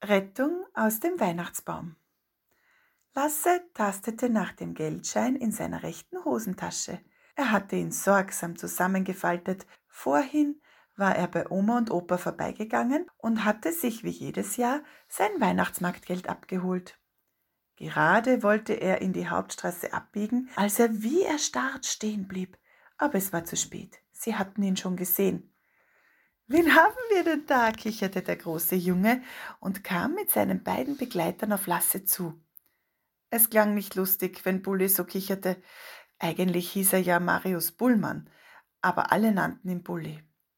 Rettung aus dem Weihnachtsbaum. Lasse tastete nach dem Geldschein in seiner rechten Hosentasche. Er hatte ihn sorgsam zusammengefaltet. Vorhin war er bei Oma und Opa vorbeigegangen und hatte sich wie jedes Jahr sein Weihnachtsmarktgeld abgeholt. Gerade wollte er in die Hauptstraße abbiegen, als er wie erstarrt stehen blieb. Aber es war zu spät. Sie hatten ihn schon gesehen. »Wen haben wir denn da?« kicherte der große Junge und kam mit seinen beiden Begleitern auf Lasse zu. Es klang nicht lustig, wenn Bulli so kicherte. Eigentlich hieß er ja Marius Bullmann, aber alle nannten ihn Bulli.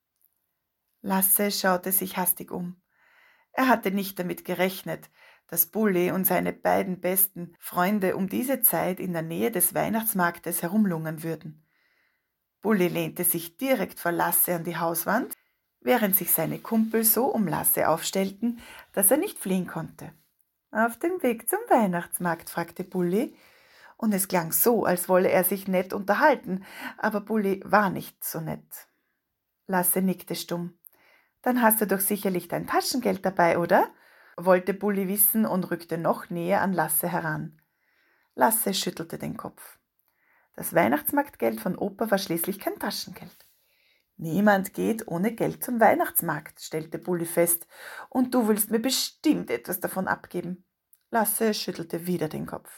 Lasse schaute sich hastig um. Er hatte nicht damit gerechnet, dass Bulli und seine beiden besten Freunde um diese Zeit in der Nähe des Weihnachtsmarktes herumlungern würden. Bulli lehnte sich direkt vor Lasse an die Hauswand, während sich seine Kumpel so um Lasse aufstellten, dass er nicht fliehen konnte. »Auf dem Weg zum Weihnachtsmarkt?« fragte Bulli, und es klang so, als wolle er sich nett unterhalten, aber Bulli war nicht so nett. Lasse nickte stumm. »Dann hast du doch sicherlich dein Taschengeld dabei, oder?« wollte Bulli wissen und rückte noch näher an Lasse heran. Lasse schüttelte den Kopf. Das Weihnachtsmarktgeld von Opa war schließlich kein Taschengeld. »Niemand geht ohne Geld zum Weihnachtsmarkt«, stellte Bulli fest, »und du willst mir bestimmt etwas davon abgeben.« Lasse schüttelte wieder den Kopf.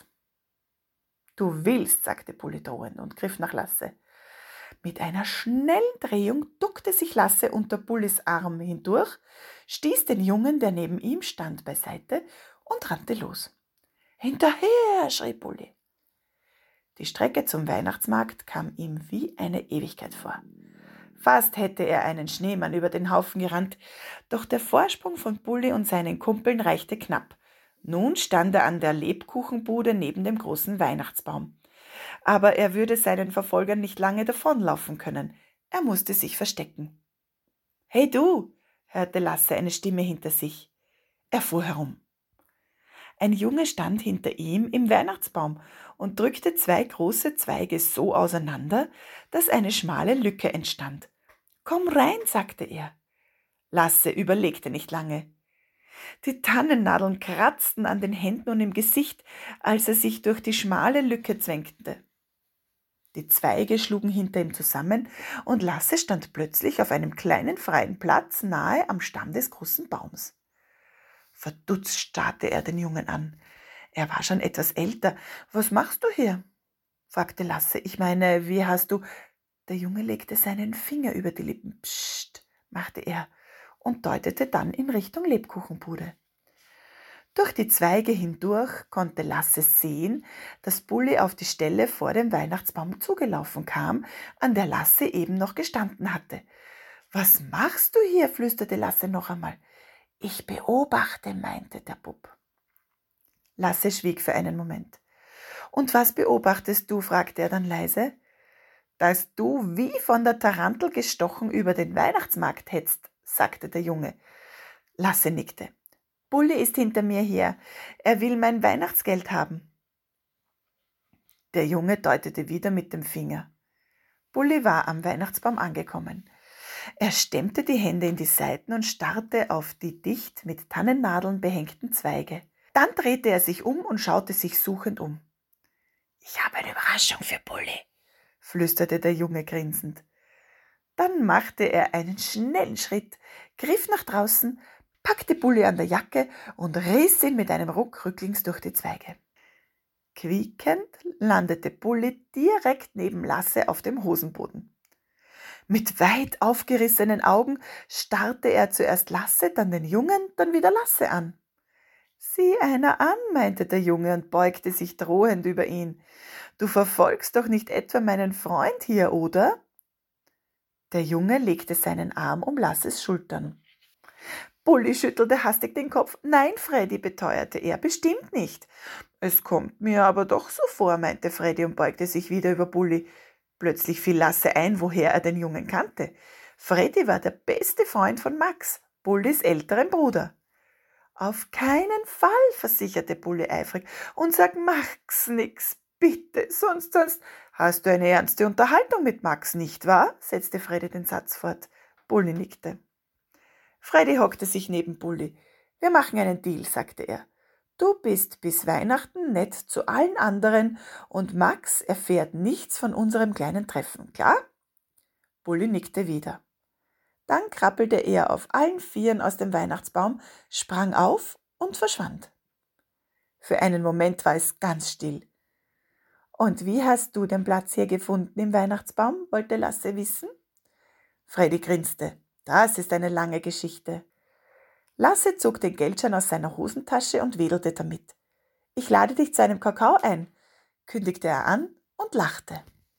»Du willst«, sagte Bulli drohend und griff nach Lasse. Mit einer schnellen Drehung duckte sich Lasse unter Bullis Arm hindurch, stieß den Jungen, der neben ihm stand, beiseite und rannte los. »Hinterher«, schrie Bulli. Die Strecke zum Weihnachtsmarkt kam ihm wie eine Ewigkeit vor. Fast hätte er einen Schneemann über den Haufen gerannt, doch der Vorsprung von Bulli und seinen Kumpeln reichte knapp. Nun stand er an der Lebkuchenbude neben dem großen Weihnachtsbaum. Aber er würde seinen Verfolgern nicht lange davonlaufen können. Er musste sich verstecken. »Hey du«, hörte Lasse eine Stimme hinter sich. Er fuhr herum. Ein Junge stand hinter ihm im Weihnachtsbaum und drückte zwei große Zweige so auseinander, dass eine schmale Lücke entstand. »Komm rein«, sagte er. Lasse überlegte nicht lange. Die Tannennadeln kratzten an den Händen und im Gesicht, als er sich durch die schmale Lücke zwängte. Die Zweige schlugen hinter ihm zusammen und Lasse stand plötzlich auf einem kleinen freien Platz nahe am Stamm des großen Baums. Verdutzt starrte er den Jungen an. Er war schon etwas älter. »Was machst du hier?« fragte Lasse. »Ich meine, wie hast du...« Der Junge legte seinen Finger über die Lippen. »Psst«, machte er und deutete dann in Richtung Lebkuchenbude. Durch die Zweige hindurch konnte Lasse sehen, dass Bulli auf die Stelle vor dem Weihnachtsbaum zugelaufen kam, an der Lasse eben noch gestanden hatte. »Was machst du hier?« flüsterte Lasse noch einmal. »Ich beobachte«, meinte der Bub. Lasse schwieg für einen Moment. »Und was beobachtest du?« fragte er dann leise. »Dass du wie von der Tarantel gestochen über den Weihnachtsmarkt hetzt«, sagte der Junge. Lasse nickte. »Bulli ist hinter mir her. Er will mein Weihnachtsgeld haben.« Der Junge deutete wieder mit dem Finger. Bulli war am Weihnachtsbaum angekommen. Er stemmte die Hände in die Seiten und starrte auf die dicht mit Tannennadeln behängten Zweige. Dann drehte er sich um und schaute sich suchend um. »Ich habe eine Überraschung für Bulli«, flüsterte der Junge grinsend. Dann machte er einen schnellen Schritt, griff nach draußen, packte Bulli an der Jacke und riss ihn mit einem Ruck rücklings durch die Zweige. Quiekend landete Bulli direkt neben Lasse auf dem Hosenboden. Mit weit aufgerissenen Augen starrte er zuerst Lasse, dann den Jungen, dann wieder Lasse an. »Sieh einer an«, meinte der Junge und beugte sich drohend über ihn. »Du verfolgst doch nicht etwa meinen Freund hier, oder?« Der Junge legte seinen Arm um Lasses Schultern. Bulli schüttelte hastig den Kopf. »Nein, Freddy«, beteuerte er, »bestimmt nicht.« »Es kommt mir aber doch so vor«, meinte Freddy und beugte sich wieder über Bulli. Plötzlich fiel Lasse ein, woher er den Jungen kannte. Freddy war der beste Freund von Max, Bullis älterem Bruder. »Auf keinen Fall«, versicherte Bulli eifrig, »und sag Max nix, bitte, sonst...« »Hast du eine ernste Unterhaltung mit Max, nicht wahr?«, setzte Freddy den Satz fort. Bulli nickte. Freddy hockte sich neben Bulli. Wir machen einen Deal, sagte er. Du bist bis Weihnachten nett zu allen anderen und Max erfährt nichts von unserem kleinen Treffen, klar? Bulli nickte wieder. Dann krabbelte er auf allen Vieren aus dem Weihnachtsbaum, sprang auf und verschwand. Für einen Moment war es ganz still. Und wie hast du den Platz hier gefunden im Weihnachtsbaum? Wollte Lasse wissen. Freddy grinste. Das ist eine lange Geschichte. Lasse zog den Geldschein aus seiner Hosentasche und wedelte damit. Ich lade dich zu einem Kakao ein, kündigte er an und lachte.